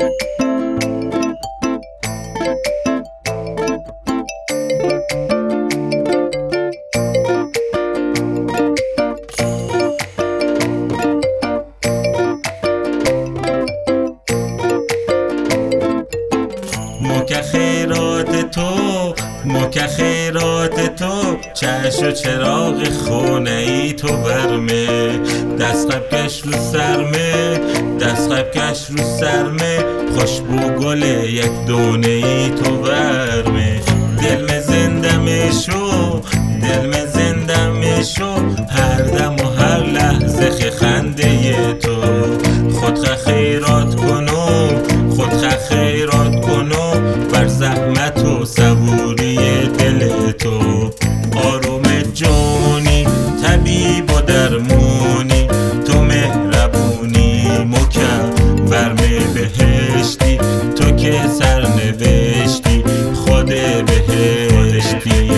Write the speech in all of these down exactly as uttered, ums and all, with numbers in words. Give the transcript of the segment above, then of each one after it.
ما که خیرات تو ما که خیرات تو چشم و چراغ خونه ای تو برمه دست قب کش رو سرمه دست قب کش رو سرمه خوشبو گل یک دونه ای تو برمه دل می زنده می شو دل می زنده می شو هر دم و هر لحظه خی خنده تو خود خیرات کنو خود خیرات کنو بر زحمت و صبوری دل تو آروم جونی طبیب و درمونی تو مهربونی مکم برمه بهشتی تو که سرنوشتی خود بهشتی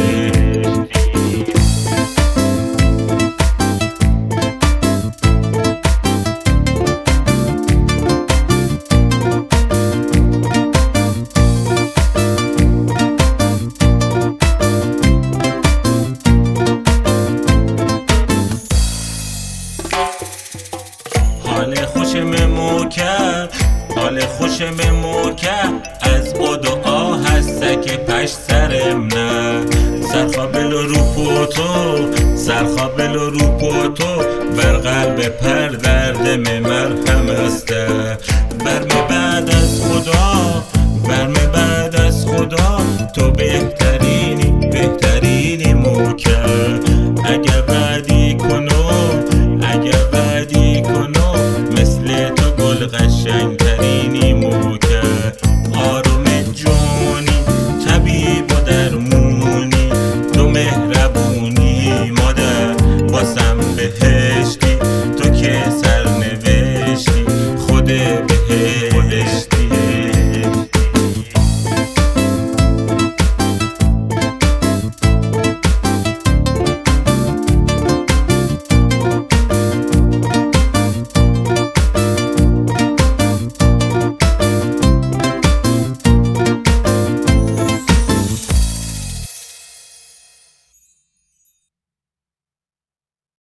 حال خوشم موکر حال خوشم موکر از او دعا هسته که پش سرم نه سرخابل و رو پوتو سرخابل و رو پوتو بر قلب پر دردم مرهم استه برم بعد از خدا برم بعد از خدا تو بهترینی بهترینی موکر اگر بعدی کنو اگر بعدی کنو مثل تو گل قشنگ ترینی موکر